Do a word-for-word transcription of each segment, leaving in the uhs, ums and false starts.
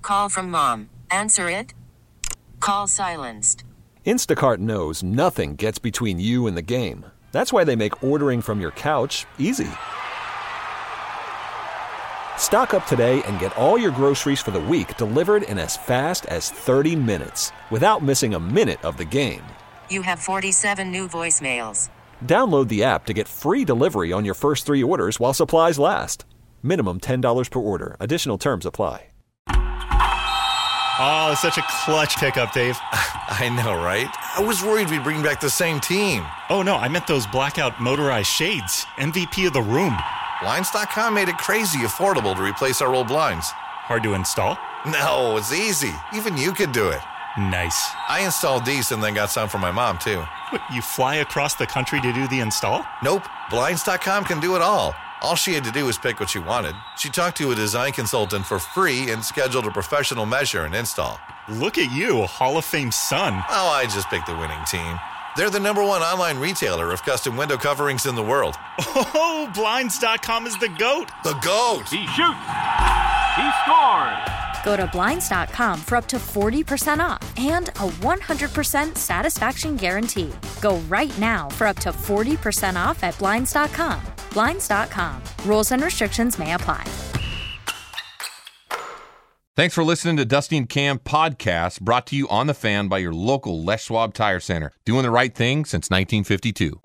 call from mom. Answer it. Call silenced. Instacart knows nothing gets between you and the game. That's why they make ordering from your couch easy. Stock up today and get all your groceries for the week delivered in as fast as thirty minutes without missing a minute of the game. You have forty-seven new voicemails. Download the app to get free delivery on your first three orders while supplies last. Minimum ten dollars per order. Additional terms apply. Oh, such a clutch pickup, Dave. I know, right? I was worried we'd bring back the same team. Oh, no, I meant those blackout motorized shades. M V P of the room. Blinds dot com made it crazy affordable to replace our old blinds. Hard to install? No, it's easy. Even you could do it. Nice. I installed these and then got some for my mom, too. What, you fly across the country to do the install? Nope. Blinds dot com can do it all. All she had to do was pick what she wanted. She talked to a design consultant for free and scheduled a professional measure and install. Look at you, Hall of Fame son. Oh, I just picked the winning team. They're the number one online retailer of custom window coverings in the world. Oh, Blinds dot com is the GOAT. The GOAT. He shoots. He scores. Go to Blinds dot com for up to forty percent off and a one hundred percent satisfaction guarantee. Go right now for up to forty percent off at Blinds dot com. Blinds dot com. Rules and restrictions may apply. Thanks for listening to Dusty and Cam podcast, brought to you on The Fan by your local Les Schwab Tire Center. Doing the right thing since nineteen fifty-two.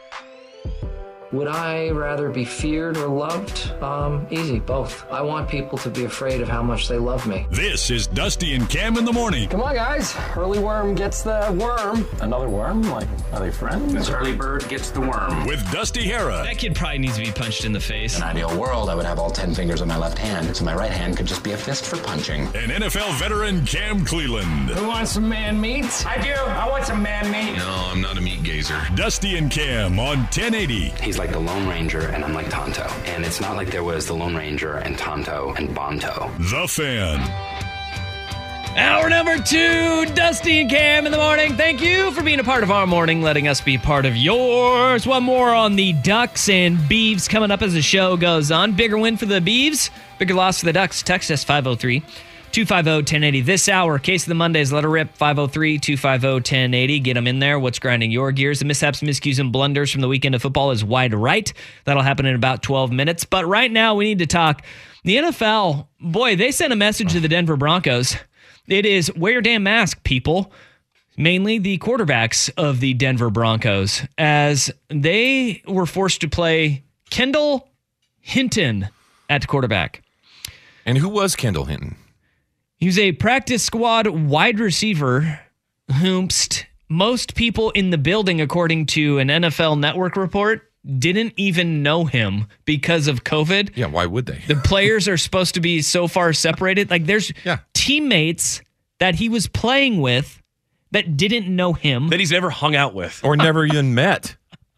Would I rather be feared or loved? Um, easy, both. I want people to be afraid of how much they love me. This is Dusty and Cam in the morning. Come on, guys. Early worm gets the worm. Another worm? Like, are they friends? This early bird gets the worm. With Dusty Hara. That kid probably needs to be punched in the face. In an ideal world, I would have all ten fingers on my left hand, so my right hand could just be a fist for punching. And N F L veteran Cam Cleland. Who wants some man meat? I do. I want some man meat. No, I'm not a meat gazer. Dusty and Cam on ten eighty. He's like the Lone Ranger, and I'm like Tonto. And it's not like there was the Lone Ranger and Tonto and Bonto. The Fan. Hour number two, Dusty and Cam in the morning. Thank you for being a part of our morning, letting us be part of yours. One more on the Ducks and Beavs coming up as the show goes on. Bigger win for the Beavs, bigger loss for the Ducks. Text us five oh three, two five oh, one oh eight oh. This hour, Case of the Mondays, let her rip, five oh three, two five oh, one oh eight oh. Get them in there. What's grinding your gears? The mishaps, miscues, and blunders from the weekend of football is wide right. That'll happen in about twelve minutes. But right now, we need to talk. The N F L, boy, they sent a message to the Denver Broncos. It is, wear your damn mask, people. Mainly the quarterbacks of the Denver Broncos, as they were forced to play Kendall Hinton at quarterback. And who was Kendall Hinton? He was a practice squad wide receiver whomst most people in the building, according to an N F L Network report, didn't even know him because of COVID. Yeah, why would they? The players are supposed to be so far separated. Like there's yeah. teammates that he was playing with that didn't know him. That he's never hung out with. Or never even met.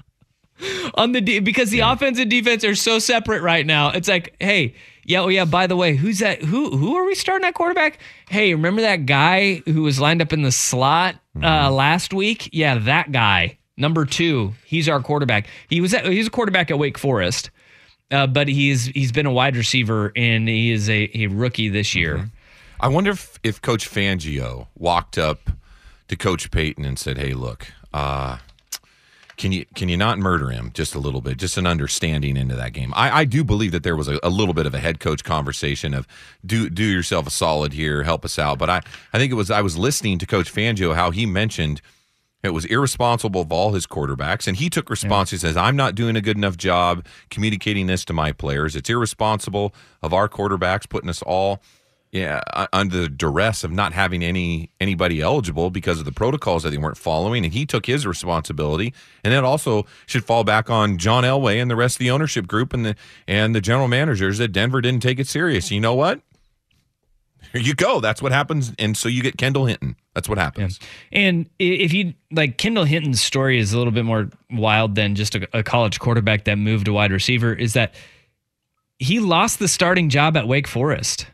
On the de- Because the yeah. offense and defense are so separate right now. It's like, hey, yeah, oh yeah, by the way, who's that? Who who are we starting at quarterback? Hey, remember that guy who was lined up in the slot uh, mm-hmm. last week? Yeah, that guy. Number two, he's our quarterback. He was at, he's a quarterback at Wake Forest, uh, but he's he's been a wide receiver, and he is a, a rookie this year. Mm-hmm. I wonder if, if Coach Fangio walked up to Coach Payton and said, hey, look, uh, can you can you not murder him just a little bit, just an understanding into that game? I, I do believe that there was a, a little bit of a head coach conversation of do do yourself a solid here, help us out. But I, I think it was I was listening to Coach Fangio, how he mentioned it was irresponsible of all his quarterbacks, and he took response. Yeah. He says, I'm not doing a good enough job communicating this to my players. It's irresponsible of our quarterbacks putting us all yeah, under the duress of not having any anybody eligible because of the protocols that they weren't following, and he took his responsibility. And that also should fall back on John Elway and the rest of the ownership group and the and the general managers that Denver didn't take it serious. You know what? Here you go. That's what happens, and so you get Kendall Hinton. That's what happens. Yeah. And if you like, Kendall Hinton's story is a little bit more wild than just a, a college quarterback that moved to wide receiver. Is that he lost the starting job at Wake Forest.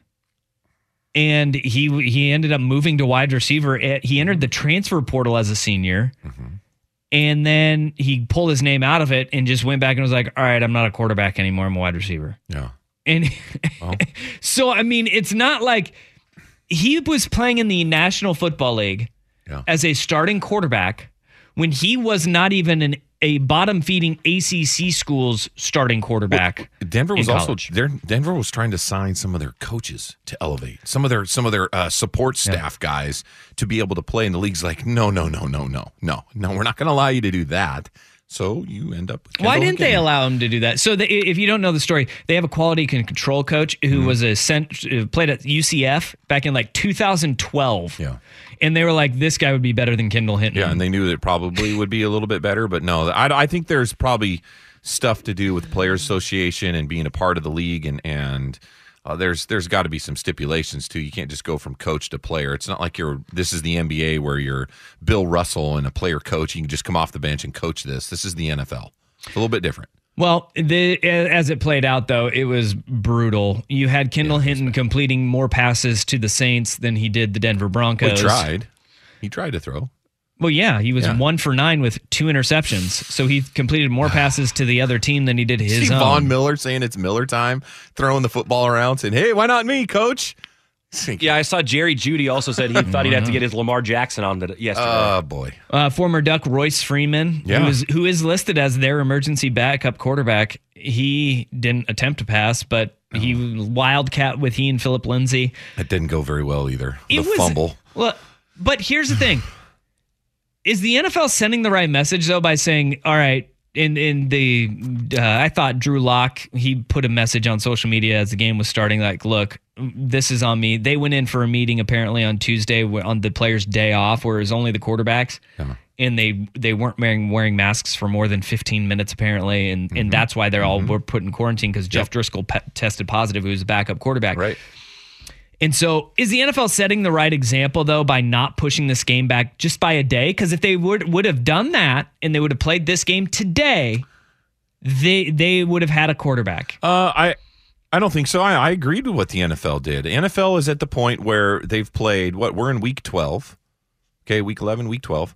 And he he ended up moving to wide receiver. He entered the transfer portal as a senior. Mm-hmm. And then he pulled his name out of it and just went back and was like, all right, I'm not a quarterback anymore. I'm a wide receiver. Yeah. And well. So, I mean, it's not like he was playing in the National Football League yeah. as a starting quarterback when he was not even an a bottom-feeding A C C school's starting quarterback. Well, Denver was also college. there. Denver was trying to sign some of their coaches to elevate some of their some of their uh, support staff yeah. guys to be able to play. And the league's like, no, no, no, no, no, no, no. We're not going to allow you to do that. So you end up. With Why didn't they allow him to do that? So the, if you don't know the story, they have a quality control coach who mm-hmm. was a cent, played at U C F back in like two thousand twelve. Yeah. And they were like, this guy would be better than Kendall Hinton. Yeah, and they knew that it probably would be a little bit better, but no, I, I think there's probably stuff to do with Players Association and being a part of the league, and and uh, there's there's got to be some stipulations too. You can't just go from coach to player. It's not like you're this is the N B A where you're Bill Russell and a player coach. You can just come off the bench and coach this. This is the N F L. It's a little bit different. Well, the, as it played out, though, it was brutal. You had Kendall yeah, Hinton completing more passes to the Saints than he did the Denver Broncos. Well, he tried. He tried to throw. Well, yeah, he was yeah. one for nine with two interceptions. So he completed more passes to the other team than he did his See own. Von Miller saying it's Miller time, throwing the football around, saying, hey, why not me, coach? Yeah, I saw Jerry Judy also said he thought he'd have to get his Lamar Jackson on the, yesterday. Oh, boy. Uh, former Duck Royce Freeman, yeah. who, is, who is listed as their emergency backup quarterback, he didn't attempt to pass, but oh. he wildcat with he and Philip Lindsay. It didn't go very well either. The it was, fumble. Well, but here's the thing. Is the N F L sending the right message, though, by saying, all right, in in the, uh, I thought Drew Lock, he put a message on social media as the game was starting, like, look, this is on me. They went in for a meeting apparently on Tuesday on the players' day off, where it was only the quarterbacks, yeah. and they they weren't wearing wearing masks for more than fifteen minutes apparently, and mm-hmm. and that's why they're all mm-hmm. were put in quarantine because Jeff yep. Driscoll pe- tested positive, who was a backup quarterback. Right. And so, is the N F L setting the right example, though, by not pushing this game back just by a day? Because if they would would have done that and they would have played this game today, they they would have had a quarterback. Uh, I I don't think so. I, I agreed with what the N F L did. The N F L is at the point where they've played, what, we're in week twelve. Okay, week eleven, week twelve.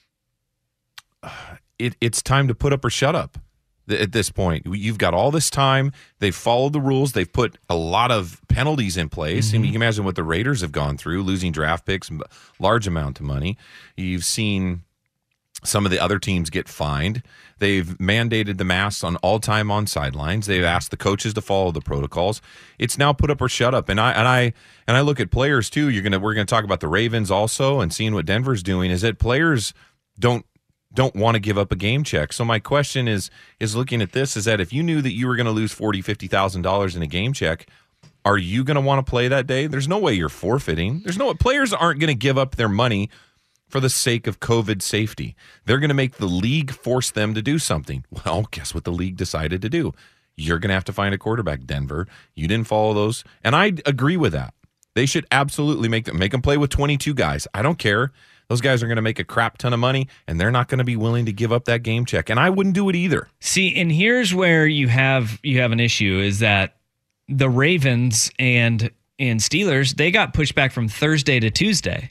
It It's time to put up or shut up. At this point, you've got all this time. They've followed the rules. They've put a lot of penalties in place. Mm-hmm. I mean, you can imagine what the Raiders have gone through, losing draft picks, large amount of money. You've seen some of the other teams get fined. They've mandated the masks on all time on sidelines. They've asked the coaches to follow the protocols. It's now put up or shut up. And I and I and I look at players too. You're gonna we're gonna talk about the Ravens also, and seeing what Denver's doing. Is that players don't. don't want to give up a game check. So my question is, is looking at this, is that if you knew that you were going to lose forty thousand dollars, fifty thousand dollars in a game check, are you going to want to play that day? There's no way you're forfeiting. There's no players aren't going to give up their money for the sake of COVID safety. They're going to make the league force them to do something. Well, guess what the league decided to do? You're going to have to find a quarterback, Denver. You didn't follow those. And I agree with that. They should absolutely make them, make them play with twenty-two guys. I don't care. Those guys are going to make a crap ton of money, and they're not going to be willing to give up that game check. And I wouldn't do it either. See, and here's where you have you have an issue is that the Ravens and and Steelers, they got pushed back from Thursday to Tuesday.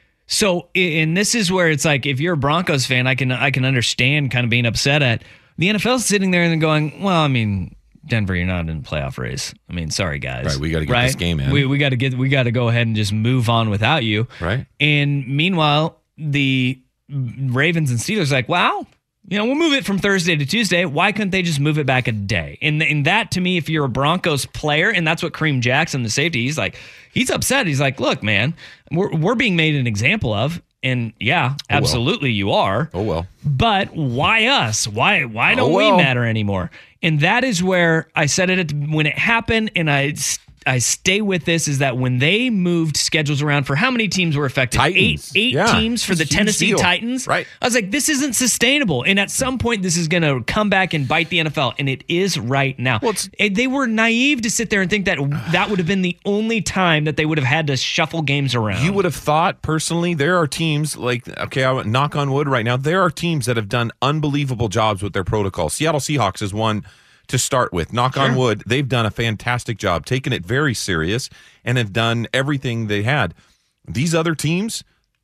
So, and this is where it's like, if you're a Broncos fan, I can I can understand kind of being upset at the N F L sitting there and going, well, I mean, Denver, you're not in the playoff race. I mean, sorry guys. Right, we got to get right? this game in. We we got to get we got to go ahead and just move on without you. Right. And meanwhile, the Ravens and Steelers are like, wow, you know, we'll move it from Thursday to Tuesday. Why couldn't they just move it back a day? And and that to me, if you're a Broncos player, and that's what Kareem Jackson, the safety, he's like, he's upset. He's like, look, man, we're we're being made an example of. And yeah, absolutely, oh, well. you are. Oh well. But why us? Why why don't oh, well. we matter anymore? And that is where I said it at, when it happened, and I I stay with this, is that when they moved schedules around for how many teams were affected? Titans. Eight, eight yeah. teams for the Tennessee deal. Titans. Right. I was like, this isn't sustainable. And at some point, this is going to come back and bite the N F L. And it is right now. Well, they were naive to sit there and think that that would have been the only time that they would have had to shuffle games around. You would have thought, personally, there are teams like, okay, I would knock on wood right now, there are teams that have done unbelievable jobs with their protocol. Seattle Seahawks is one to start with. Knock sure. on wood, they've done a fantastic job, taken it very serious, and have done everything they had. These other teams,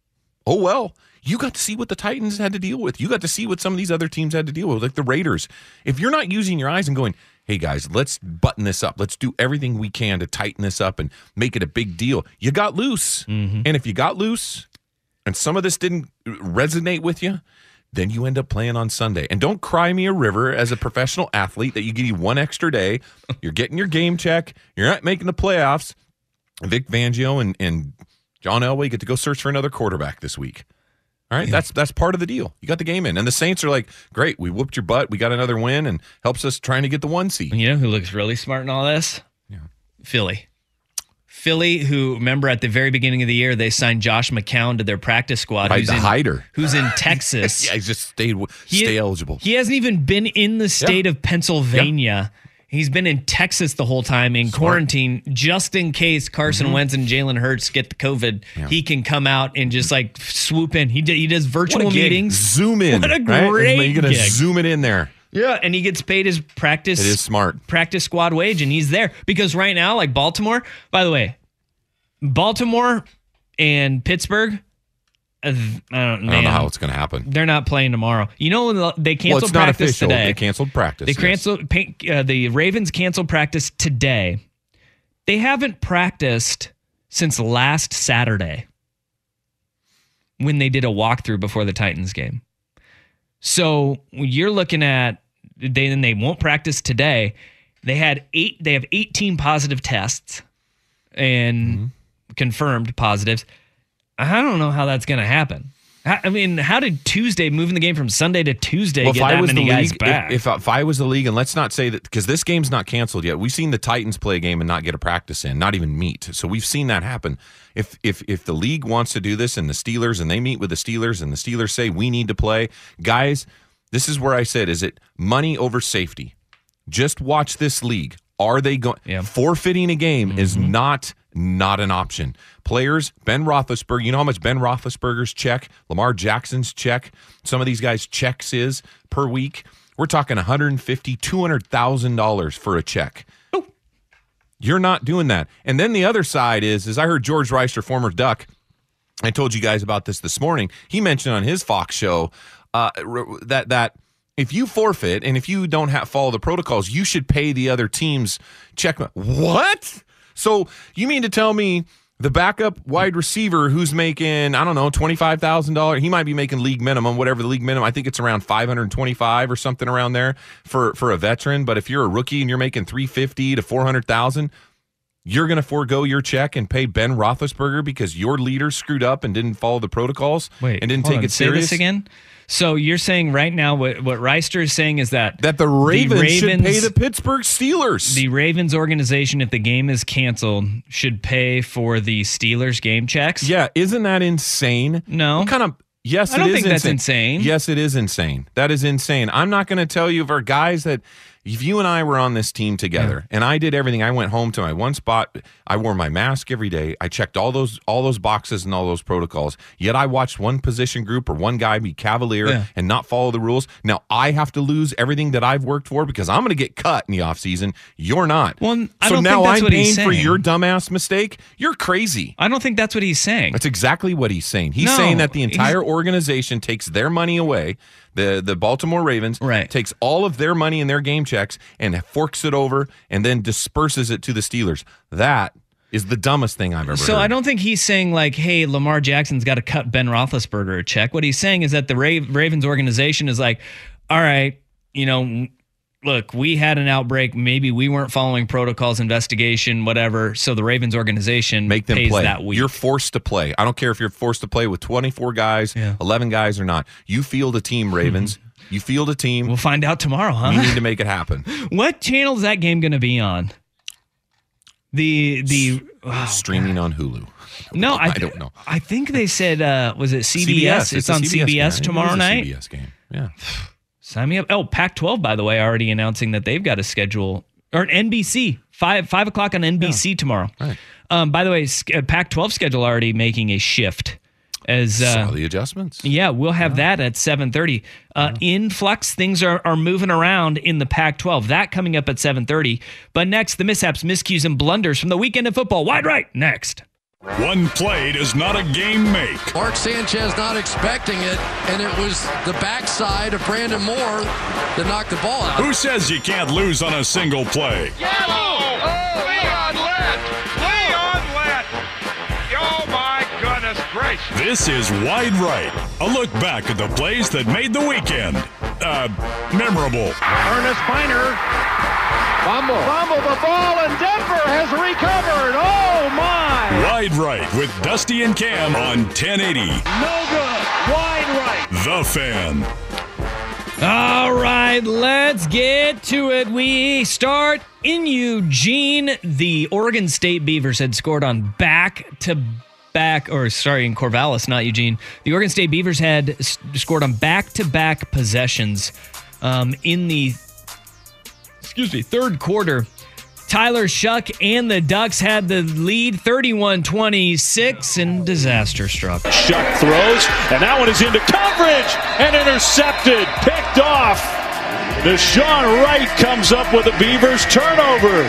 oh well, you got to see what the Titans had to deal with. You got to see what some of these other teams had to deal with, like the Raiders. If you're not using your eyes and going, hey, guys, let's button this up. Let's do everything we can to tighten this up and make it a big deal. You got loose. Mm-hmm. And if you got loose and some of this didn't resonate with you, then you end up playing on Sunday. And don't cry me a river as a professional athlete that you give you one extra day. You're getting your game check. You're not making the playoffs. Vic Fangio and, and John Elway get to go search for another quarterback this week. All right, yeah. that's that's part of the deal. You got the game in. And the Saints are like, great, we whooped your butt. We got another win and helps us trying to get the one seed. You know who looks really smart in all this? Yeah. Philly. Philly, who, remember at the very beginning of the year, they signed Josh McCown to their practice squad. Right, who's the in, hider. Who's in Texas. Yeah, he's just stayed, he, stay eligible. He hasn't even been in the state yeah. of Pennsylvania. Yeah. He's been in Texas the whole time in Smart. quarantine, just in case Carson mm-hmm. Wentz and Jalen Hurts get the COVID. Yeah. He can come out and just like swoop in. He, d- he does virtual meetings. Zoom in. What a right? great You're going to gig. zoom it in there. Yeah, and he gets paid his practice. It is smart. Practice squad wage, and he's there. Because right now, like Baltimore, by the way, Baltimore and Pittsburgh, uh, I, don't, I don't know how it's going to happen. They're not playing tomorrow. You know, they canceled well, it's not practice official. today. They canceled practice. They yes. canceled. Uh, the Ravens canceled practice today. They haven't practiced since last Saturday when they did a walkthrough before the Titans game. So you're looking at they then they won't practice today. They had eight. They have eighteen positive tests and mm-hmm. confirmed positives. I don't know how that's going to happen. I mean, how did Tuesday, moving the game from Sunday to Tuesday, well, get that many guys league, back? If, if, if I was the league, and let's not say that, because this game's not canceled yet. We've seen the Titans play a game and not get a practice in, not even meet. So we've seen that happen. If if if the league wants to do this and the Steelers, and they meet with the Steelers, and the Steelers say, we need to play, guys, this is where I said, is it money over safety? Just watch this league. Are they going? Yeah. Forfeiting a game mm-hmm. is not not an option. Players, Ben Roethlisberger, you know how much Ben Roethlisberger's check, Lamar Jackson's check, some of these guys' checks is per week. We're talking one hundred fifty thousand dollars, two hundred thousand dollars for a check. Ooh. You're not doing that. And then the other side is, is I heard George Reister, former Duck, I told you guys about this this morning. He mentioned on his Fox show uh, that that if you forfeit and if you don't have follow the protocols, you should pay the other team's check. What? So you mean to tell me the backup wide receiver who's making, I don't know, twenty-five thousand dollars, he might be making league minimum, whatever the league minimum, I think it's around five hundred twenty-five or something around there for, for a veteran. But if you're a rookie and you're making three hundred fifty to four hundred thousand, you're going to forego your check and pay Ben Roethlisberger because your leader screwed up and didn't follow the protocols Wait, and didn't take on, it serious? Say this again? So you're saying right now what, what Reister is saying is that that the Ravens, the Ravens should pay the Pittsburgh Steelers. The Ravens organization, if the game is canceled, should pay for the Steelers game checks? Yeah, isn't that insane? No. What kind of Yes, I don't it is think insane. that's insane. Yes, it is insane. That is insane. I'm not going to tell you for guys that if you and I were on this team together yeah. and I did everything, I went home to my one spot, I wore my mask every day, I checked all those all those boxes and all those protocols, yet I watched one position group or one guy be cavalier yeah. and not follow the rules. Now I have to lose everything that I've worked for because I'm going to get cut in the offseason. You're not. Well, I so don't now think that's I'm what paying he's for saying. your dumbass mistake? You're crazy. I don't think that's what he's saying. That's exactly what he's saying. He's no, saying that the entire organization takes their money away. The the Baltimore Ravens right. takes all of their money and their game checks and forks it over and then disperses it to the Steelers. That is the dumbest thing I've ever so heard. So I don't think he's saying like, hey, Lamar Jackson's got to cut Ben Roethlisberger a check. What he's saying is that the Ra- Ravens organization is like, all right, you know, look, we had an outbreak. Maybe we weren't following protocols, investigation, whatever. So the Ravens organization Make them pays play. that week. You're forced to play. I don't care if you're forced to play with twenty-four guys, yeah. eleven guys or not. You field a team, Ravens. You field a team. We'll find out tomorrow, huh? You need to make it happen. What channel is that game going to be on? The the oh, streaming God. on Hulu. No, I, I don't know. I think they said uh, was it C B S? C B S. It's, it's on C B S game. tomorrow it is a night. C B S game. Yeah. Sign me up. Oh, Pac twelve, by the way, already announcing that they've got a schedule, or an N B C, five five o'clock on N B C yeah. tomorrow. Right. Um, by the way, Pac twelve schedule already making a shift. As uh, Saw the adjustments. Yeah, we'll have yeah. that at seven thirty. Uh, yeah. In flux, things are, are moving around in the Pac twelve. That coming up at seven thirty. But next, the mishaps, miscues, and blunders from the weekend of football. Wide right, next. One play does not a game make. Mark Sanchez not expecting it, and it was the backside of Brandon Moore that knocked the ball out. Who says you can't lose on a single play? Yellow! Oh, Leon Lett! Leon Lett! Oh, my goodness gracious. This is Wide Right, a look back at the plays that made the weekend uh, memorable. Ernest Miner. Fumble. Fumble the ball, and Denver has recovered. Oh, my. Wide Right with Dusty and Cam on ten eighty. No good. Wide right. The Fan. All right, let's get to it. We start in Eugene. The Oregon State Beavers had scored on back-to-back, or sorry, in Corvallis, not Eugene. The Oregon State Beavers had s- scored on back-to-back possessions um, in the excuse me, third quarter. Tyler Shuck and the Ducks had the lead thirty-one twenty-six, and disaster struck. Shuck throws, and that one is into coverage and intercepted, picked off. Deshaun Wright comes up with a Beavers turnover.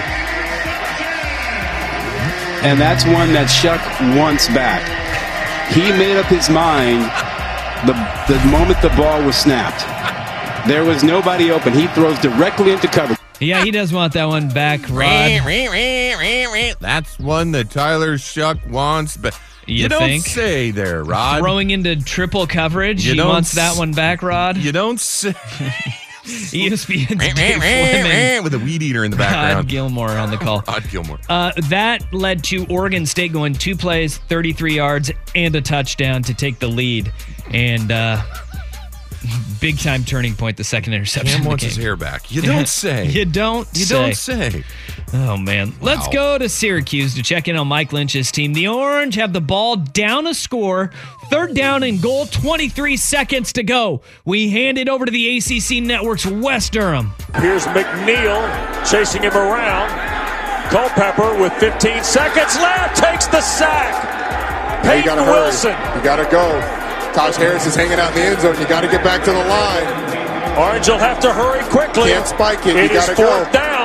And that's one that Shuck wants back. He made up his mind the, the moment the ball was snapped. There was nobody open. He throws directly into coverage. Yeah, he does want that one back, Rod. That's one that Tyler Shuck wants, but you, You don't think? say there, Rod. Throwing into triple coverage. You he don't wants that s- one back, Rod. You don't say. E S P N's Dave Fleming. With a weed eater in the Todd background. Gilmore on the call. Todd Gilmore. Uh, that led to Oregon State going two plays, thirty-three yards, and a touchdown to take the lead. And uh, big time turning point, the second interception. Cam of the wants game. his hair back. You don't say. You don't You say. don't say. Oh, man. Let's Wow. go to Syracuse to check in on Mike Lynch's team. The Orange have the ball down a score. Third down and goal, twenty-three seconds to go. We hand it over to the A C C Network's Wes Durham. Here's McNeil chasing him around. Culpepper with fifteen seconds left takes the sack. Hey, you Peyton gotta hurry. Wilson. You gotta go. Taj Harris is hanging out in the end zone. You gotta get back to the line. Orange will have to hurry quickly. Can't spike it. It You is gotta fourth go. down.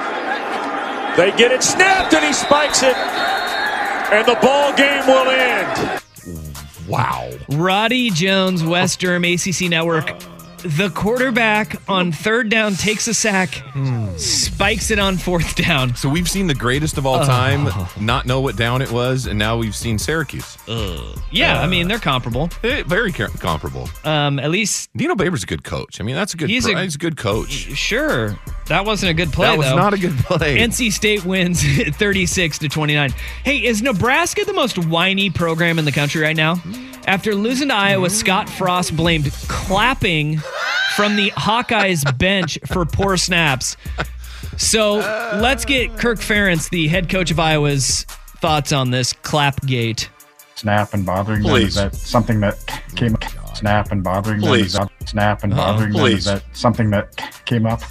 They get it snapped and he spikes it. And the ball game will end. Wow. Roddy Jones, Wes Durham, A C C Network. The quarterback on third down takes a sack, spikes it on fourth down. So we've seen the greatest of all Oh. time not know what down it was, and now we've seen Syracuse. Yeah, Uh, I mean, they're comparable. Eh, Very ca- comparable. Um, at least Dino Babers a good coach. I mean, that's a good. He's He's a- a, he's a good coach. Sure. That wasn't a good play, That was though. not a good play. N C State wins thirty-six to twenty-nine. Hey, is Nebraska the most whiny program in the country right now? After losing to Iowa, Scott Frost blamed clapping from the Hawkeyes bench for poor snaps. So let's get Kirk Ferentz, the head coach of Iowa's, thoughts on this clapgate. Snap and bothering them? Please. Is that something that came up? Snap and bothering them? Please. Is that snap and Uh-uh. bothering them? Please. Is that something that came up?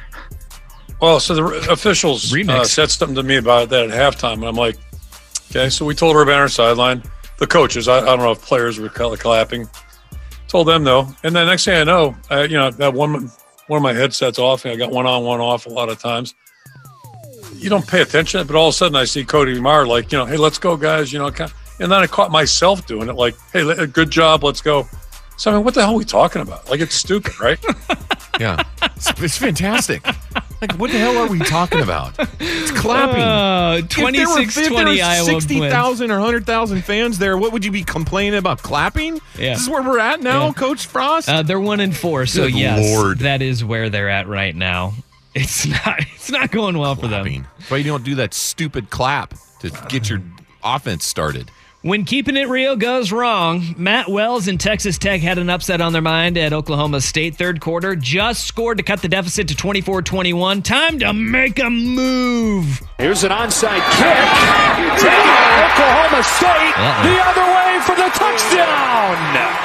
Well, so the re- officials uh, Remix. said something to me about that at halftime, and I'm like, okay. So we told her about our sideline. The coaches, I, I don't know if players were cla- clapping. Told them though, and then next thing I know, I, you know, that one one of my headsets off, and I got one on, one off a lot of times. You don't pay attention, but all of a sudden I see Cody Meyer like, you know, hey, let's go, guys. You know, kind of- and then I caught myself doing it, like, hey, le- good job, let's go. So I mean, what the hell are we talking about? Like, it's stupid, right? Yeah, it's, it's fantastic. Like, what the hell are we talking about? It's clapping. Uh, twenty-six twenty Iowa sixty wins. thousand or one hundred thousand fans there. What would you be complaining about? Clapping? Yeah. This is where we're at now, Yeah. Coach Frost? Uh, they're one and four, so Good yes, Lord. that is where they're at right now. It's not. It's not going well for them. Clapping. That's why you don't do that stupid clap to get your offense started. When keeping it real goes wrong, Matt Wells and Texas Tech had an upset on their mind at Oklahoma State. Third quarter, just scored to cut the deficit to twenty-four twenty-one. Time to make a move. Here's an onside kick. Taken by Oklahoma State Uh-oh. the other way for the touchdown.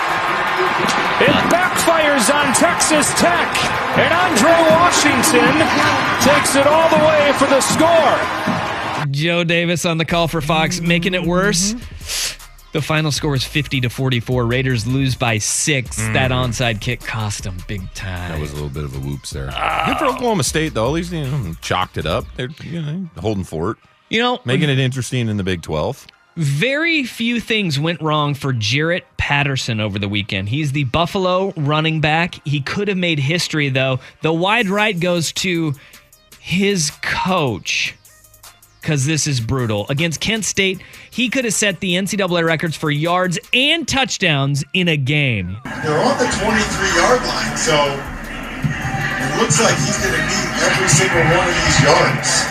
It backfires on Texas Tech. And Andre Washington takes it all the way for the score. Joe Davis on the call for Fox, making it worse. Mm-hmm. The final score is fifty to forty-four. Raiders lose by six. That onside kick cost them big time. That was a little bit of a whoops there. Good for Oklahoma State, though. At least, you know, chalked it up. They're, you know, holding fort. You know, Making it interesting in the Big twelve. Very few things went wrong for Jarrett Patterson over the weekend. He's the Buffalo running back. He could have made history, though. The wide right goes to his coach, because this is brutal. Against Kent State, he could have set the N C double A records for yards and touchdowns in a game. They're on the twenty-three-yard line, so it looks like he's going to need every single one of these yards.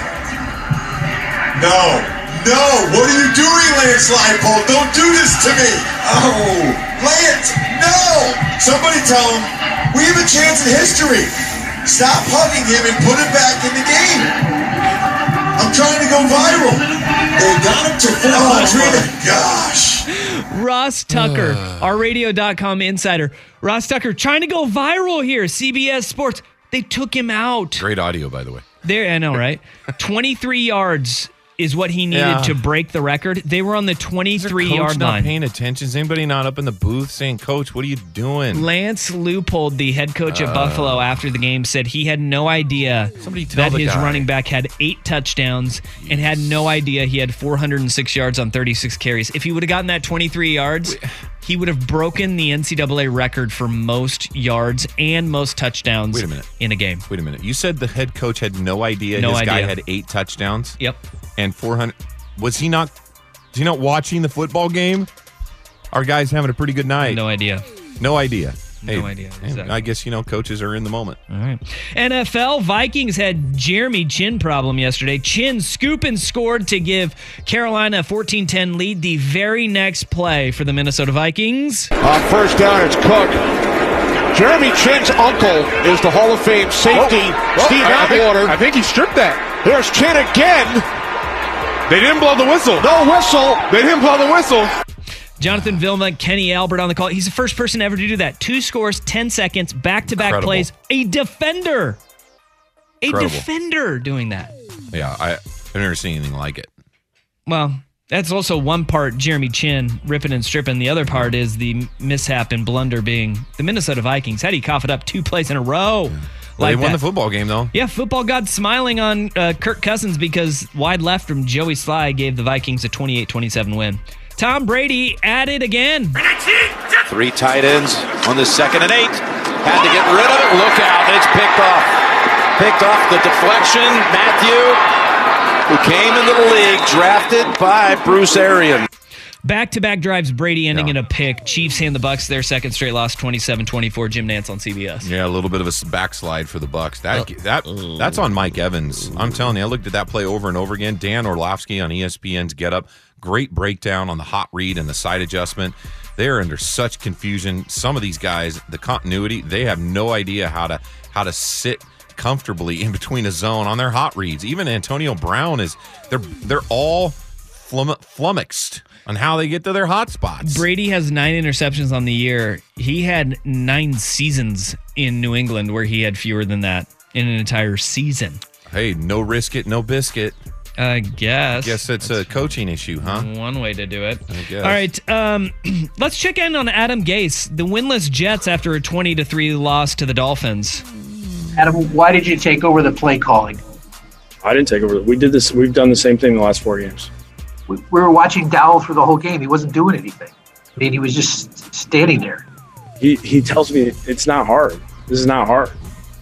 No. No, what are you doing, Lance Leipold? Don't do this to me. Oh, Lance, no. Somebody tell him we have a chance in history. Stop hugging him and put him back in the game. I'm trying to go viral. They got him to four hundred. Oh, gosh. Ross Tucker, our radio dot com insider. Ross Tucker trying to go viral here. C B S Sports. They took him out. Great audio, by the way. There, I know, right? twenty-three yards is what he needed Yeah. to break the record. They were on the twenty-three-yard not line. paying attention? Is anybody not up in the booth saying, Coach, what are you doing? Lance Leupold, the head coach at Uh. Buffalo, after the game said he had no idea Somebody tell that the his guy. running back had eight touchdowns and had no idea he had four hundred six yards on thirty-six carries. If he would have gotten that twenty-three yards, he would have broken the N C double A record for most yards and most touchdowns Wait a minute. in a game. Wait a minute. You said the head coach had no idea No his guy idea. had eight touchdowns? Yep. And four hundred. Was he not? Is he not watching the football game? Our guy's having a pretty good night. No idea. No idea. No idea. hey, Exactly. I guess, you know, coaches are in the moment. All right. N F L, Vikings had Jeremy Chin problem yesterday. Chin scoop and scored to give Carolina a fourteen ten lead the very next play for the Minnesota Vikings. On first down, it's Cook. Jeremy Chin's uncle is the Hall of Fame safety, Oh, Steve I, I, think, Atwater. I think he stripped that. There's Chin again. They didn't blow the whistle. No whistle. They didn't blow the whistle. Jonathan Vilma, Kenny Albert on the call. He's the first person ever to do that. Two scores, ten seconds, back-to-back Incredible. plays. A defender. A Incredible. defender doing that. Yeah, I, I've never seen anything like it. Well, that's also one part Jeremy Chin ripping and stripping. The other part is the mishap and blunder being the Minnesota Vikings. How do you cough it up two plays in a row? Well, Like they won that. the football game, though. Yeah, football god smiling on uh, Kirk Cousins because wide left from Joey Sly gave the Vikings a twenty-eight twenty-seven win. Tom Brady at it again. Three tight ends on the second and eight. Had to get rid of it. Look out. It's picked off. Picked off the deflection. Matthew, who came into the league, drafted by Bruce Arians. Back-to-back drives, Brady ending Yeah. in a pick. Chiefs hand the Bucks their second straight loss, twenty-seven twenty-four. Jim Nantz on C B S. Yeah, a little bit of a backslide for the Bucks. That that that's on Mike Evans. I'm telling you, I looked at that play over and over again. Dan Orlovsky on E S P N's Get Up. Great breakdown on the hot read and the side adjustment. They're under such confusion. Some of these guys, the continuity, they have no idea how to how to sit comfortably in between a zone on their hot reads. Even Antonio Brown is they're they're all flum- flummoxed on how they get to their hot spots. Brady has nine interceptions on the year. He had nine seasons in New England where he had fewer than that in an entire season. Hey, no risk it, no biscuit. I guess. Guess it's a coaching issue, huh? One way to do it. I guess. All right, um, let's check in on Adam Gase, the winless Jets after a twenty to three loss to the Dolphins. Adam, why did you take over the play calling? I didn't take over. We did this. We've done the same thing the last four games. We, we were watching Dowell through the whole game. He wasn't doing anything. I mean, he was just standing there. He he tells me it's not hard. This is not hard.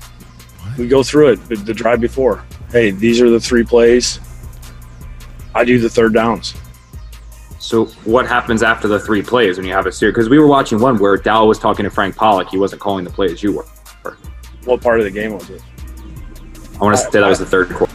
We go through it. The, the drive before. Hey, these are the three plays. I do the third downs. So what happens after the three plays when you have a series? Because we were watching one where Dowell was talking to Frank Pollock. He wasn't calling the plays. You were. What part of the game was it? I want to say that was the third quarter.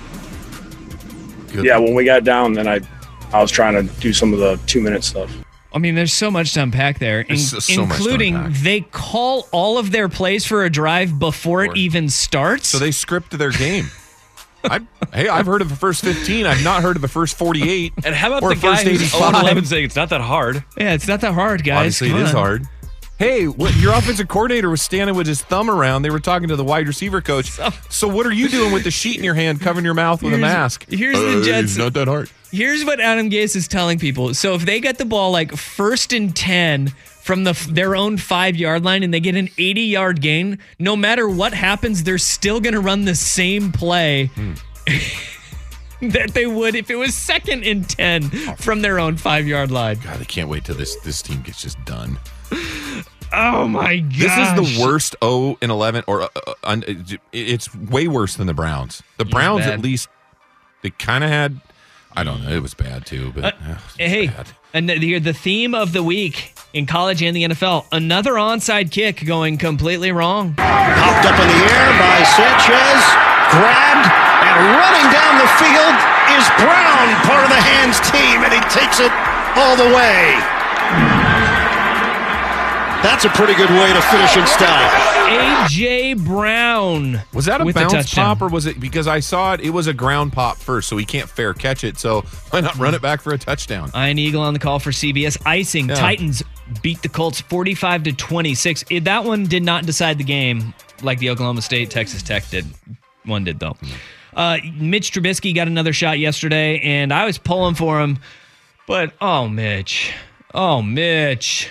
Yeah, when we got down, then I, I was trying to do some of the two-minute stuff. I mean, there's so much to unpack there, in, There's so- so much to including unpack. they call all of their plays for a drive before it even starts. So they script their game. I, hey, I've heard of the first fifteen. I've not heard of the first forty-eight. And how about or the guy first who's oh and eighty-five. eleven saying it's not that hard? Yeah, it's not that hard, guys. Obviously, Come it is on. hard. Hey, what, your offensive coordinator was standing with his thumb around. They were talking to the wide receiver coach. So what are you doing with the sheet in your hand, covering your mouth with a Here's- mask? here's the Uh, Jets- It's not that hard. Here's what Adam Gase is telling people. So if they get the ball like first and ten from the their own five-yard line and they get an eighty-yard gain, no matter what happens, they're still going to run the same play. that they would if it was second and ten from their own five-yard line. God, I can't wait till this this team gets just done. Oh my gosh. This is the worst oh and eleven, or uh, uh, it's way worse than the Browns. The Browns, at least, they kind of had, I don't know, it was bad too. But uh, uh, hey, bad. And the, the theme of the week in college and the N F L, another onside kick going completely wrong. Popped up in the air by Sanchez, grabbed, and running down the field is Brown, part of the Hands team, and he takes it all the way. That's a pretty good way to finish in style. A J. Brown. Was that a with bounce pop, or was it, because I saw it, it was a ground pop first, so he can't fair catch it, so why not run it back for a touchdown? Ian Eagle on the call for C B S. Icing, yeah. Titans beat the Colts forty-five to twenty-six. It, that one did not decide the game like the Oklahoma State, Texas Tech did. One did, though. Uh, Mitch Trubisky got another shot yesterday, and I was pulling for him, but oh, Mitch. Oh, Mitch.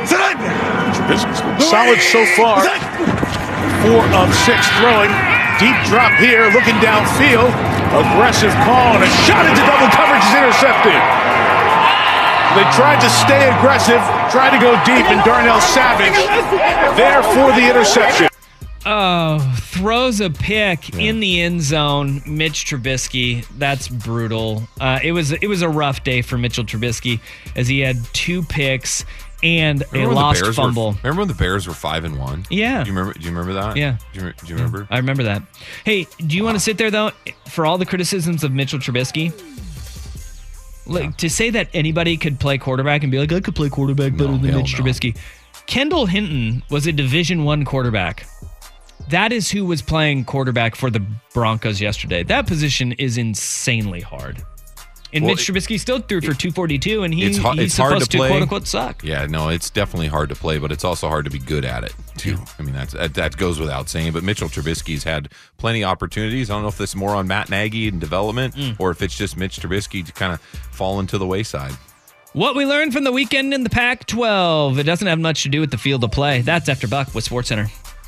Solid so far. Four of six throwing. Deep drop here, looking downfield. Aggressive call, and a shot into double coverage is intercepted. They tried to stay aggressive, tried to go deep, and Darnell Savage there for the interception. Oh, throws a pick yeah. in the end zone. Mitch Trubisky, that's brutal. Uh, it was it was a rough day for Mitchell Trubisky as he had two picks and remember a lost fumble. Were, remember when the Bears were five and one? Yeah. Do you remember? Do you remember that? Yeah. Do you, do you remember? I remember that. Hey, do you wow. want to sit there though for all the criticisms of Mitchell Trubisky? Like yeah. to say that anybody could play quarterback and be like, I could play quarterback better no, than Mitch no. Trubisky. Kendall Hinton was a Division One quarterback. That is who was playing quarterback for the Broncos yesterday. That position is insanely hard. And well, Mitch Trubisky still threw for two forty-two, and he, it's hard, he's it's supposed hard to, to play. quote-unquote suck. Yeah, no, it's definitely hard to play, but it's also hard to be good at it, too. I mean, that's, that, that goes without saying. But Mitchell Trubisky's had plenty of opportunities. I don't know if this is more on Matt Nagy and development mm. or if it's just Mitch Trubisky to kind of fall into the wayside. What we learned from the weekend in the Pac twelve. It doesn't have much to do with the field of play. That's After Buck with SportsCenter.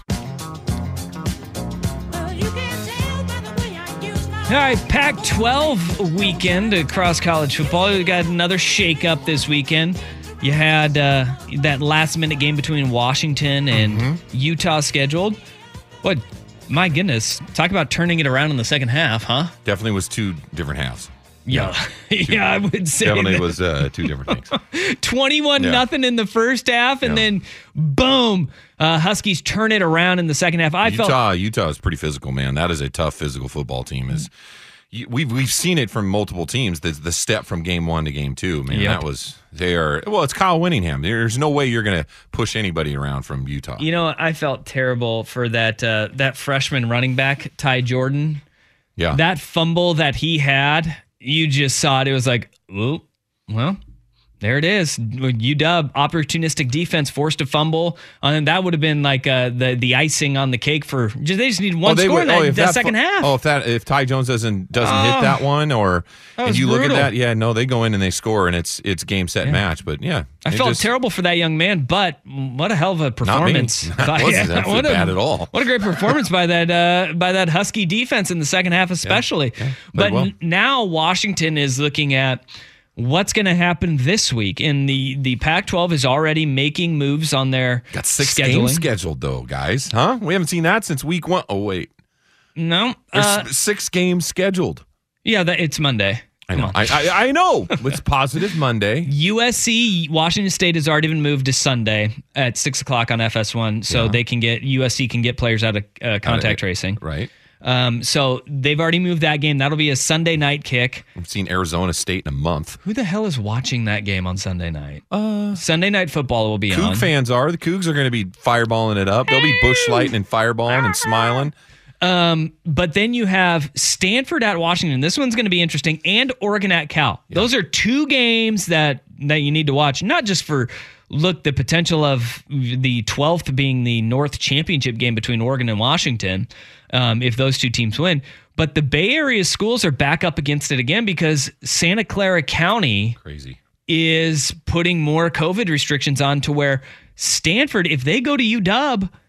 All right, Pac twelve weekend across college football. We got another shakeup this weekend. You had uh, that last-minute game between Washington and mm-hmm. Utah scheduled. What? My goodness. Talk about turning it around in the second half, huh? Definitely was two different halves. Yeah, yeah, yeah I would say definitely that. was uh, two different things. twenty-one yeah. nothing in the first half, and yeah. then boom, uh, Huskies turn it around in the second half. I Utah, felt Utah is pretty physical, man. That is a tough physical football team. Is we've we've seen it from multiple teams. The the step from game one to game two, man. Yep. That was they are. Well, it's Kyle Whittingham. There's no way you're going to push anybody around from Utah. You know, I felt terrible for that uh, that freshman running back Ty Jordan. Yeah, that fumble that he had. You just saw it. It was like, oh, well, there it is. U W opportunistic defense forced a fumble, and that would have been like uh, the the icing on the cake for. Just, they just need one oh, score would, in that, oh, that, that second half. Oh, if that if Ty Jones doesn't doesn't oh, hit that one, or that and you brutal. look at that, yeah, no, they go in and they score, and it's it's game set yeah. match. But yeah, I felt just, terrible for that young man, but what a hell of a performance! Not me. That wasn't yeah, what a, bad at all. What a great performance by that uh, by that Husky defense in the second half, especially. Yeah, yeah, but well. n- now Washington is looking at. What's going to happen this week? And the, the Pac twelve is already making moves on their Got six scheduling. games scheduled, though, guys. Huh? We haven't seen that since week one. Oh, wait. No. There's uh, six games scheduled. Yeah, that, it's Monday. I know. I, I, I know. It's positive Monday. U S C, Washington State has already been moved to Sunday at six o'clock on F S one, so yeah. they can get U S C can get players out of uh, contact out of, tracing. Right. Um, so they've already moved that game. That'll be a Sunday night kick. I've seen Arizona State in a month. Who the hell is watching that game on Sunday night? Uh, Sunday night football will be Coug on. fans are. The Cougs are going to be fireballing it up. They'll be bush lighting and fireballing and smiling. Um, but then you have Stanford at Washington. This one's going to be interesting. And Oregon at Cal. Yeah. Those are two games that, that you need to watch, not just for look the potential of the twelfth being the North Championship game between Oregon and Washington, um, if those two teams win. But the Bay Area schools are back up against it again because Santa Clara County crazy is putting more COVID restrictions on to where Stanford, if they go to U W,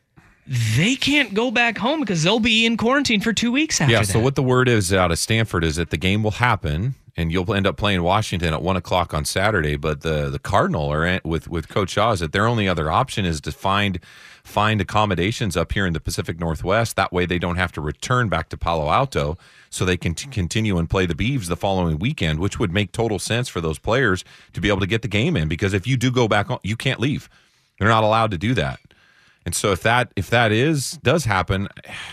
they can't go back home because they'll be in quarantine for two weeks after yeah, that. so what the word is out of Stanford is that the game will happen, and you'll end up playing Washington at one o'clock on Saturday. But the the Cardinal are with with Coach Shaw is that their only other option is to find find accommodations up here in the Pacific Northwest. That way, they don't have to return back to Palo Alto, so they can t- continue and play the Beavs the following weekend, which would make total sense for those players to be able to get the game in. Because if you do go back on, you can't leave. They're not allowed to do that. And so if that if that is does happen,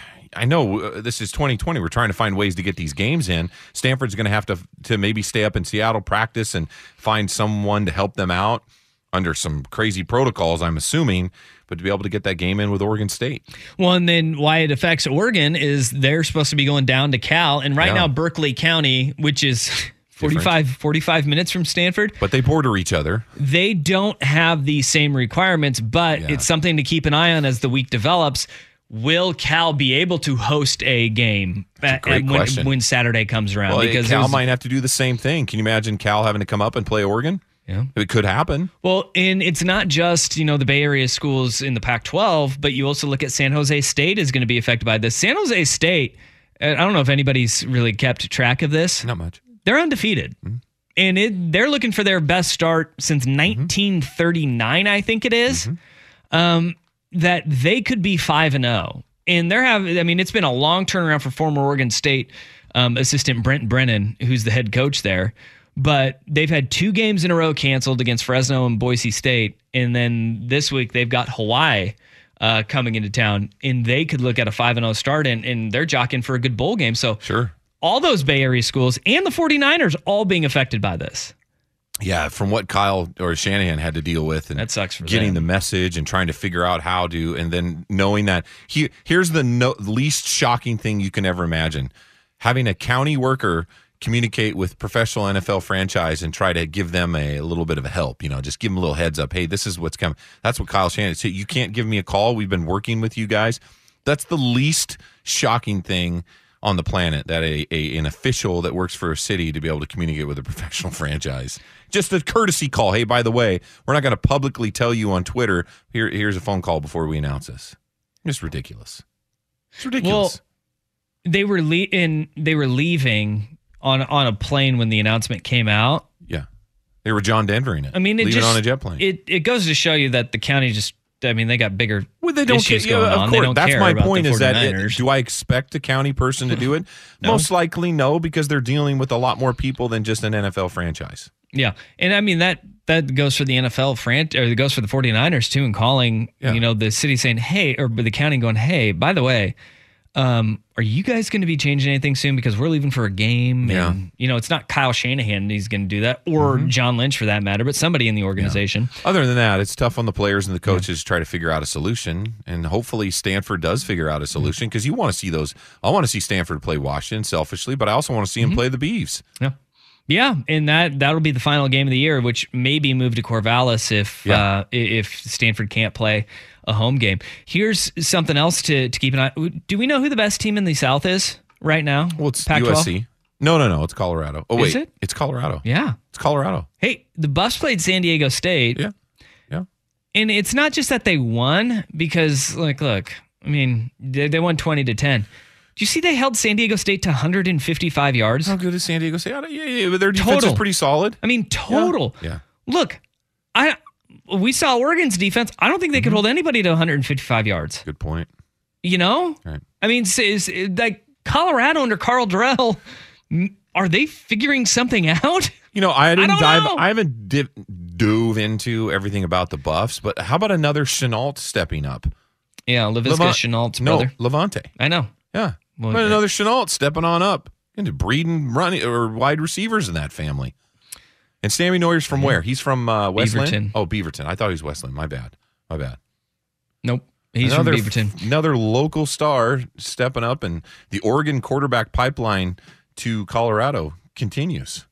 I know uh, this is twenty twenty. We're trying to find ways to get these games in. Stanford's going to have to to maybe stay up in Seattle, practice, and find someone to help them out under some crazy protocols, I'm assuming, but to be able to get that game in with Oregon State. Well, and then why it affects Oregon is they're supposed to be going down to Cal, and right Yeah. now Berkeley County, which is forty-five, forty-five minutes from Stanford. But they border each other. They don't have the same requirements, but Yeah. it's something to keep an eye on as the week develops. Will Cal be able to host a game That's a great at- when, question. when Saturday comes around? Well, because Cal there's- might have to do the same thing. Can you imagine Cal having to come up and play Oregon? Yeah. It could happen. Well, and it's not just, you know, the Bay Area schools in the Pac twelve, but you also look at San Jose State is going to be affected by this. San Jose State, I don't know if anybody's really kept track of this. Not much. They're undefeated. Mm-hmm. And it, they're looking for their best start since nineteen thirty-nine, I think it is, mm-hmm. um, that they could be five and oh. And they're having, I mean, it's been a long turnaround for former Oregon State um, assistant Brent Brennan, who's the head coach there. But they've had two games in a row canceled against Fresno and Boise State. And then this week they've got Hawaii uh, coming into town. And they could look at a five and oh start, and, and they're jockeying for a good bowl game. So sure, all those Bay Area schools and the 49ers all being affected by this. Yeah, from what Kyle or Shanahan had to deal with, and that sucks for getting them. the message and trying to figure out how to, and then knowing that he here's the no, least shocking thing you can ever imagine: having a county worker communicate with professional N F L franchise and try to give them a, a little bit of a help. You know, just give them a little heads up. Hey, this is what's coming. That's what Kyle Shanahan said. You can't give me a call. We've been working with you guys. That's the least shocking thing on the planet, that a, a an official that works for a city to be able to communicate with a professional franchise. Just a courtesy call. Hey, by the way, we're not going to publicly tell you on Twitter, here here's a phone call before we announce this. It's ridiculous. It's ridiculous. Well, they were le- in, they were leaving on on a plane when the announcement came out. Yeah. They were John Denvering it. I mean, it leaving just, on a jet plane. It it goes to show you that the county just, I mean, they got bigger Well, they don't issues care. going Yeah, on. of They course. don't That's care my about point. the Is that 49ers. it, do I expect a county person to do it? No. Most likely, no, because they're dealing with a lot more people than just an N F L franchise. Yeah. And I mean, that that goes for the N F L fran- or it goes for the 49ers too, and calling, Yeah. you know, the city saying, hey, or the county going, hey, by the way, um, are you guys going to be changing anything soon? Because we're leaving for a game. Yeah. And, you know, it's not Kyle Shanahan he's going to do that, or Mhm. John Lynch for that matter, but somebody in the organization. Other than that, it's tough on the players and the coaches to try to figure out a solution. And hopefully Stanford does figure out a solution, because you want to see those. I want to see Stanford play Washington selfishly, but I also want to see him play the Beavs. Yeah. Yeah, and that that'll be the final game of the year, which may be moved to Corvallis if Yeah. uh, if Stanford can't play a home game. Here's something else to, to keep an eye. Do we know who the best team in the South is right now? Well, it's Pac U twelve? S C. No, no, no. It's Colorado. Oh, Is wait. it? It's Colorado. Yeah. It's Colorado. Hey, the Buffs played San Diego State. Yeah. Yeah. And it's not just that they won, because, like, look, I mean, they, they won twenty to ten. Do you see they held San Diego State to one hundred fifty-five yards? How good is San Diego State? Yeah, yeah, but their defense Total. is pretty solid. I mean, total. Yeah. Look, I we saw Oregon's defense. I don't think they could hold anybody to one hundred fifty-five yards. Good point. You know? Right. I mean, is, is, like Colorado under Carl Durrell, m- are they figuring something out? You know, I didn't don't dive. know. I haven't dip, dove into everything about the Buffs, but how about another Chenault stepping up? Yeah, Laviska Levant- Chenault's no, brother. Levante. I know. Yeah. Well, but yeah. another Chenault stepping on up into breeding running or wide receivers in that family. And Sammy Neuer's from where? He's from uh, Westland. Beaverton. Oh, Beaverton. I thought he was Westland. My bad. My bad. Nope. He's another, from Beaverton. Another local star stepping up, and the Oregon quarterback pipeline to Colorado continues.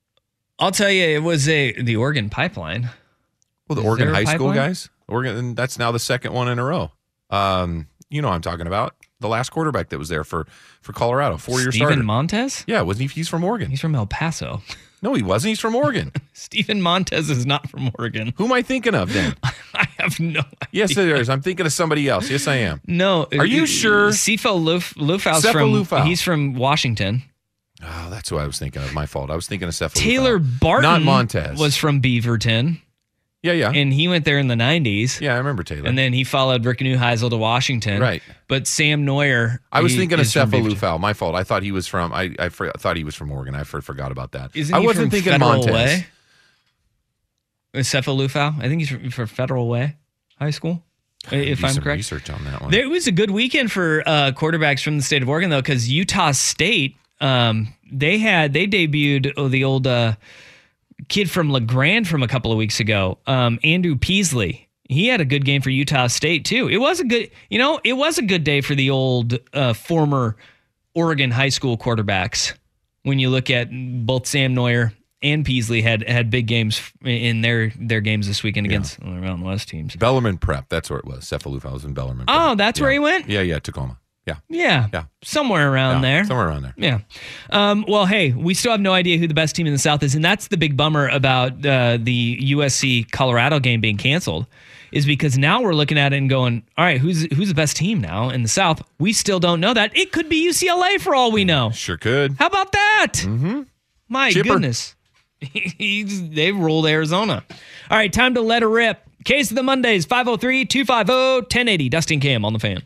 I'll tell you, it was a the Oregon pipeline. Well, the Is Oregon there a high school pipeline? guys. Oregon. That's now the second one in a row. Um, you know what I'm talking about. The last quarterback that was there for, for Colorado, four-year starter. Steven Montez? Yeah, wasn't he? He's from Oregon. He's from El Paso. No, he wasn't. He's from Oregon. Steven Montez is not from Oregon. Who am I thinking of then? I have no Yes, it is. I'm thinking of somebody else. Yes, I am. No. Are you sure? Sifo Luf- Lufau's Sefo from, Lufau. he's from Washington. Oh, that's who I was thinking of. My fault. I was thinking of Cephalou. Taylor Barton Not Montez. was from Beaverton. Yeah, yeah. And he went there in the nineties. Yeah, I remember Taylor. And then he followed Rick Neuheisel to Washington. Right. But Sam Neuer. I was he thinking of is from Cephalou Beaverton. Fowl. My fault. I thought he was from. I I for, thought he was from Oregon. I for, forgot about that. Isn't I he wasn't from thinking Federal Montez. Way? Is Cephalou Lufau? I think he's from, from Federal Way High School. If Do I'm some correct. research on that one. There was a good weekend for uh, quarterbacks from the state of Oregon, though, because Utah State, um, they had they debuted oh, the old uh, kid from LeGrand from a couple of weeks ago, um, Andrew Peasley. He had a good game for Utah State too. It was a good, you know, it was a good day for the old uh, former Oregon high school quarterbacks. When you look at both Sam Neuer and Peasley had had big games in their their games this weekend against yeah. Mountain West teams. Bellarmine Prep. That's where it was. Cephalou Fowl was in Bellarmine. Oh, Prep. that's yeah. where he went? Yeah, yeah, Tacoma. Yeah. Yeah. Yeah. Somewhere around yeah, there. Somewhere around there. Yeah. Um, well, hey, we still have no idea who the best team in the South is. And that's the big bummer about uh, the U S C Colorado game being canceled, is because now we're looking at it and going, all right, who's who's the best team now in the South? We still don't know that. It could be U C L A for all we know. Sure could. How about that? Mm-hmm. My Chipper. goodness. They rolled Arizona. All right, time to let her rip. Case of the Mondays, five oh three, two five oh, ten eighty. Dusty and Cam on the Fan.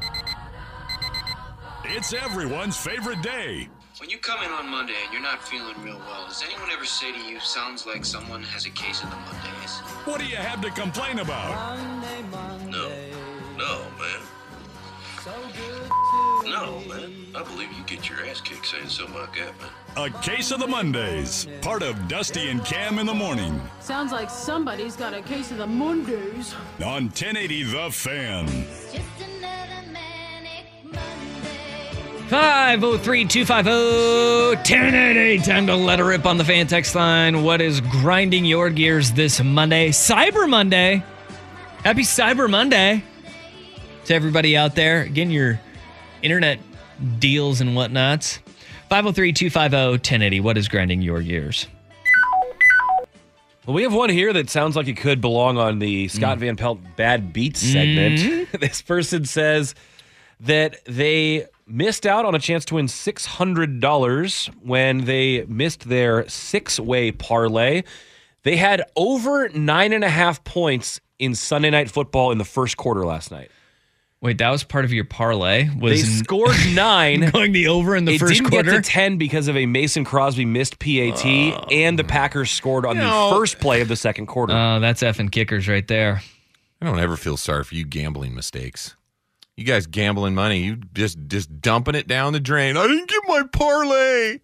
It's everyone's favorite day. When you come in on Monday and you're not feeling real well, does anyone ever say to you, sounds like someone has a case of the Mondays? What do you have to complain about? No. No, man. No, man. I believe you get your ass kicked saying something like that, man. A case of the Mondays, part of Dusty and Cam in the morning Sounds like somebody's got a case of the Mondays. on ten eighty The Fan. five oh three, two five oh, ten eighty. Time to let her rip on the Fan text line. What is grinding your gears this Monday? Cyber Monday. Happy Cyber Monday to everybody out there. Getting your internet deals and whatnots. five oh three, two five oh, ten eighty. What is grinding your gears? Well, we have one here that sounds like it could belong on the Scott Mm. Van Pelt Bad Beats segment. Mm. This person says that they missed out on a chance to win six hundred dollars when they missed their six-way parlay. They had over nine and a half points in Sunday Night Football in the first quarter last night. Wait, that was part of your parlay? Was They scored nine. going the over in the it first didn't quarter? get to ten because of a Mason Crosby missed P A T, Oh. and the Packers scored on You the know- first play of the second quarter. Oh, that's effing kickers right there. I don't ever feel sorry for you gambling mistakes. You guys gambling money, you just just dumping it down the drain. I didn't get my parlay.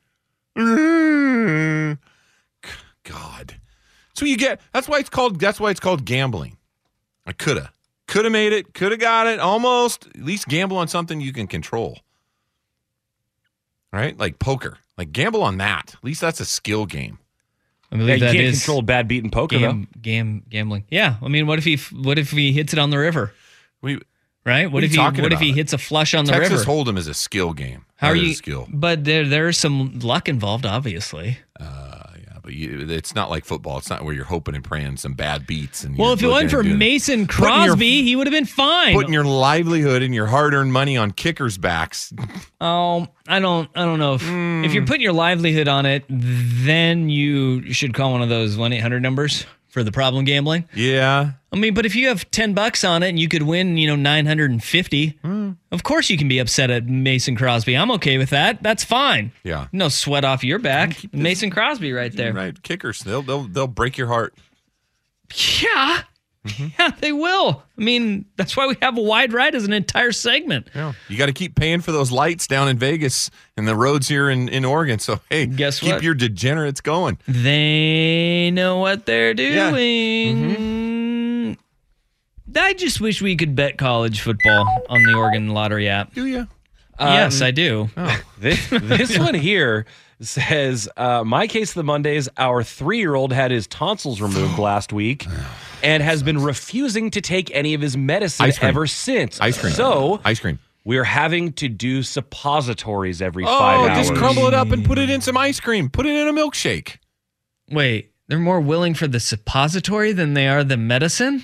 God. So you get that's why it's called that's why it's called gambling. I coulda. Coulda made it, coulda got it, almost. At least gamble on something you can control. Right? Like poker. Like gamble on that. At least that's a skill game. I believe Yeah, you that can't is control bad beat in poker, gam, gam, gambling. Yeah, I mean, what if he what if he hits it on the river? We right? What, what are if you he talking what if he about? hits a flush on the Texas river? Hold'em is a skill game. How That are is you? a skill. But there there's some luck involved, obviously. But you, it's not like football. It's not where you're hoping and praying some bad beats. And Well, you're if it looking wasn't for and doing- Mason putting your- Crosby, he would have been fine. putting your livelihood and your hard-earned money on kickers' backs. Oh, I don't, I don't know if if you're putting your livelihood on it, then you should call one of those one eight hundred numbers for the problem gambling. Yeah, I mean, but if you have ten bucks on it and you could win, you know, nine hundred and fifty, of course you can be upset at Mason Crosby. I'm okay with that. That's fine. yeah. No sweat off your back. Mason Crosby, right there. Right, kickers. They'll they'll they'll break your heart. Yeah. Yeah, they will. I mean, that's why we have a wide right as an entire segment. Yeah, you got to keep paying for those lights down in Vegas and the roads here in, in Oregon. So hey, Guess keep what? your degenerates going. They know what they're Yeah. doing. I just wish we could bet college football on the Oregon Lottery app. Do you? Yes, Um, I do. Oh. This this one here says, uh, my case of the Mondays, our three-year-old had his tonsils removed last week and has been refusing to take any of his medicine Ice cream. ever since. Ice cream. So Ice cream. we're having to do suppositories every Oh, five hours. just crumble it up and put it in some ice cream. Put it in a milkshake. Wait, they're more willing for the suppository than they are the medicine?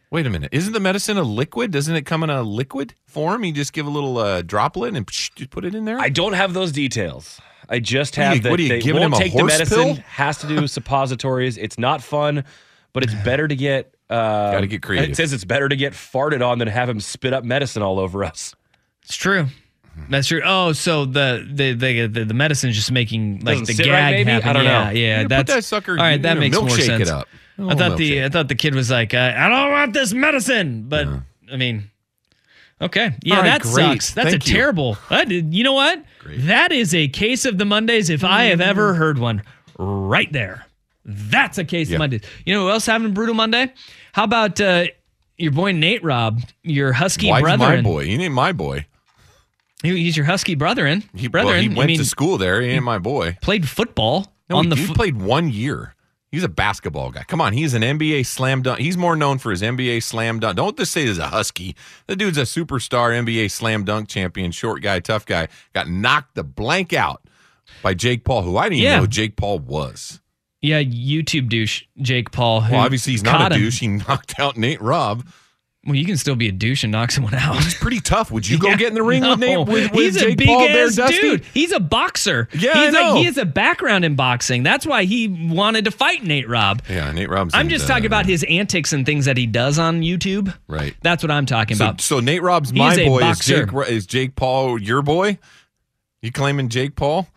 Wait a minute. Isn't the medicine a liquid? Doesn't it come in a liquid form? You just give a little uh, droplet and psh, just put it in there? I don't have those details. I just What are have you- that what are you, they giving won't him a take the horse medicine. pill? Has to do with suppositories. It's not fun, but it's better to get. Uh, Gotta get creative. It says it's better to get farted on than have him spit up medicine all over us. It's true. That's true. Oh, so the the the the, the medicine is just making like Doesn't the sit gag right, maybe? happen. I don't yeah, know. Yeah, You put that's that sucker- all right. That you makes more milkshake sense. it up. A I little thought the milkshake. I thought the kid was like, I, I don't want this medicine, but I mean, okay, yeah, All right, that great. sucks. That's Thank a you. terrible. That, you know what? That is a case of the Mondays if I have ever heard one. Right there, that's a case Yeah. of Mondays. You know who else having a brutal Monday? How about uh, your boy Nate Robb, your Husky Why is brother? my boy? He ain't my boy. He, he's your Husky brethren. He, brethren. well, he went I mean, to school there. He ain't my boy. Played football No, on he, the. he fo- played one year. He's a basketball guy. Come on, he's an N B A slam dunk. He's more known for his N B A slam dunk. Don't just say he's a Husky. The dude's a superstar N B A slam dunk champion, short guy, tough guy. Got knocked the blank out by Jake Paul, who I didn't even Yeah. know who Jake Paul was. Yeah, YouTube douche Jake Paul. Who Well, obviously he's not caught a him. douche. He knocked out Nate Robb. Well, you can still be a douche and knock someone out. He's pretty tough. Would you go Yeah, get in the ring with no. Nate? With, with He's a Jake big Paul there, ass Dusty? dude. He's a boxer. Yeah, He's I know. A, he has a background in boxing. That's why he wanted to fight Nate Robb. Yeah, Nate Robb's. I'm in just the- talking about his antics and things that he does on YouTube. Right. That's what I'm talking So, about. so Nate Robb's He's my a boy. Is boxer. Jake, is Jake Paul your boy? You claiming Jake Paul?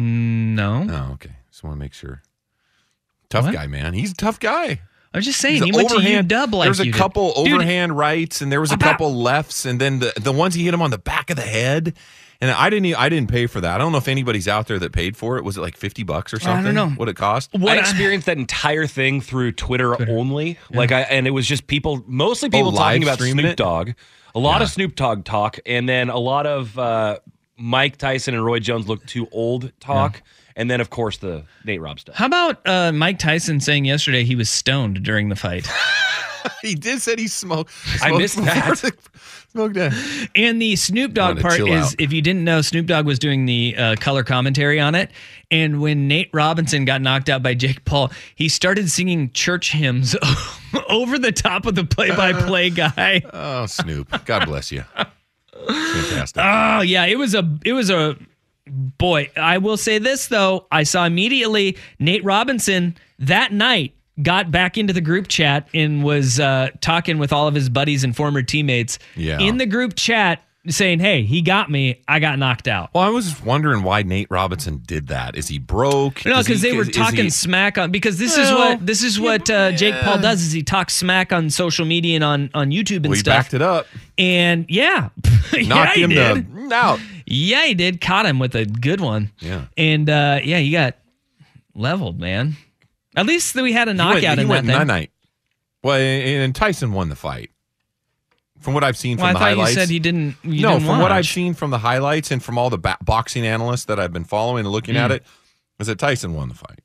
No. Oh, okay. Just want to make sure. Tough What? guy, man. He's a tough guy. I'm just saying, He's he an went to overhand- U W like There was a you did. couple Dude, overhand rights, and there was a couple lefts, and then the the ones he hit him on the back of the head. And I didn't. e- I didn't pay for that. I don't know if anybody's out there that paid for it. Was it like fifty bucks or I don't something? know. What it cost? I experienced that entire thing through Twitter, only. Like I, and it was just people, mostly people Oh, talking live about streaming Snoop it? Dogg, a lot Yeah. of Snoop Dogg talk, and then a lot of uh, Mike Tyson and Roy Jones look too old talk, and then of course the Nate Robb stuff. How about uh, Mike Tyson saying yesterday he was stoned during the fight? He did said he smoked. I missed that. Smoked that. And the Snoop Dogg Wanna part chill is, out. if you didn't know, Snoop Dogg was doing the uh, color commentary on it. And when Nate Robinson got knocked out by Jake Paul, he started singing church hymns over the top of the play-by-play guy. Oh, Snoop. God bless you. Fantastic. Oh yeah, it was a it was a boy. I will say this though, I saw immediately Nate Robinson that night got back into the group chat and was uh, talking with all of his buddies and former teammates Yeah. in the group chat saying, hey, he got me. I got knocked out. Well, I was just wondering why Nate Robinson did that. Is he broke? No, Is because he- they were is- is talking he- smack on. Because this is Well, what this is what uh, Jake Paul does. Is he talks smack on social media and on on YouTube and Well, he stuff. backed it up. And yeah, yeah, Knocked he him did. to out. Yeah, he did. Caught him with a good one. Yeah. And uh, yeah, he got leveled, man. At least we had a He knockout went, he in went that thing. night night. Well, and and Tyson won the fight. From what I've seen from Well, I the thought highlights. you said he didn't. You no, didn't from what I've watch. seen from the highlights and from all the ba- boxing analysts that I've been following and looking Mm. at it, is that Tyson won the fight.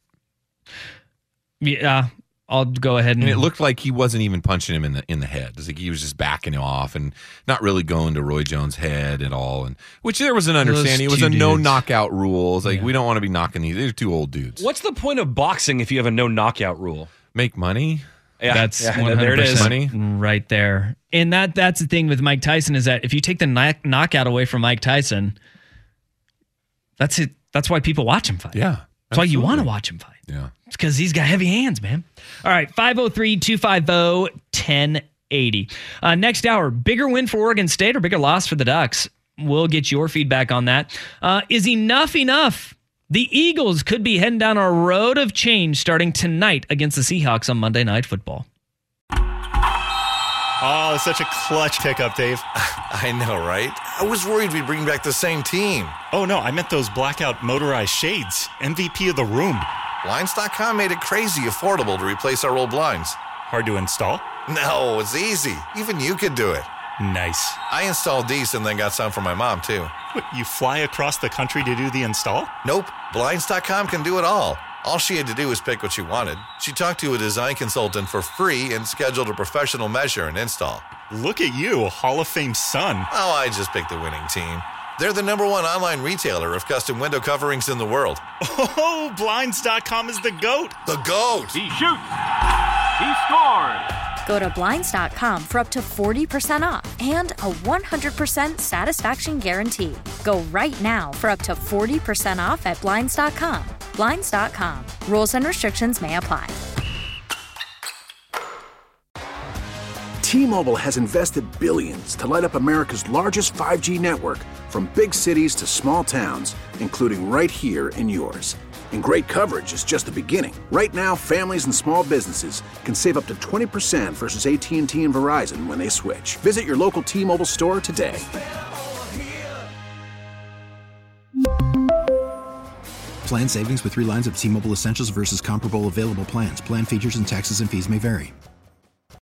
Yeah, I'll go ahead and. And it looked like he wasn't even punching him in the in the head. It's like he was just backing off and not really going to Roy Jones' head at all. And which there was an Those understanding. It was two a no dudes. knockout rule. It's like we don't want to be knocking these. They're two old dudes. What's the point of boxing if you have a no knockout rule? Make money. Yeah, That's yeah, one there hundred it is. percent right there. And that that's the thing with Mike Tyson is that if you take the knock, knockout away from Mike Tyson, that's it. That's why people watch him fight. Yeah. That's why you want to absolutely. watch him fight. Yeah. It's because he's got heavy hands, man. All right, five oh three, two five oh, one oh eight oh. Uh, next hour, bigger win for Oregon State or bigger loss for the Ducks? We'll get your feedback on that. Uh, is enough enough? The Eagles could be heading down a road of change starting tonight against the Seahawks on Monday Night Football. Oh, such a clutch pickup, Dave. I know, right? I was worried we'd bring back the same team. Oh, no, I meant those blackout motorized shades. M V P of the room. Blinds dot com made it crazy affordable to replace our old blinds. Hard to install? No, it's easy. Even you could do it. Nice. I installed these and then got some for my mom, too. What, you fly across the country to do the install? Nope. Blinds dot com can do it all. All she had to do was pick what she wanted. She talked to a design consultant for free and scheduled a professional measure and install. Look at you, a Hall of Fame son. Oh, I just picked the winning team. They're the number one online retailer of custom window coverings in the world. Oh, Blinds dot com is the GOAT. The GOAT! He shoots. He scores. Go to Blinds dot com for up to forty percent off and a one hundred percent satisfaction guarantee. Go right now for up to forty percent off at Blinds dot com. Blinds dot com. Rules and restrictions may apply. T-Mobile has invested billions to light up America's largest five G network, from big cities to small towns, including right here in yours. And great coverage is just the beginning. Right now, families and small businesses can save up to twenty percent versus A T and T and Verizon when they switch. Visit your local T-Mobile store today. Plan savings with three lines of T-Mobile Essentials versus comparable available plans. Plan features and taxes and fees may vary.